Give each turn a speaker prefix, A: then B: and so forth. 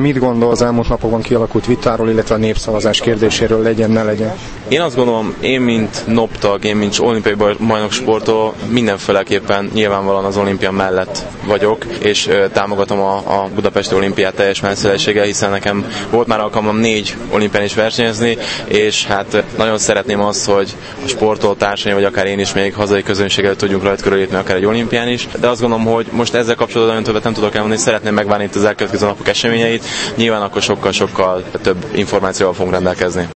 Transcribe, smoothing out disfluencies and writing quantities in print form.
A: Mit gondol az elmúlt napokban kialakult vitáról, illetve a népszavazás kérdéséről, legyen, ne legyen?
B: Én azt gondolom, én mint NOP-tag, én mint olimpiai bajnok sportoló mindenféleképpen nyilvánvalóan az olimpia mellett vagyok, és támogatom a Budapesti Olimpiát teljes messzélességgel, hiszen nekem volt már alkalmam 4 olimpián is versenyezni, és hát nagyon szeretném azt, hogy a sportoló társaim, vagy akár én is még hazai közönséggel tudjunk rajta körülépni akár egy olimpián is, de azt gondolom, hogy most ezzel kapcsolatban nagyon többet nem tudok elmondani, szeretném megvárni itt az elkövetkező napok eseményeit, nyilván akkor sokkal-sokkal több információval fogunk rendelkezni.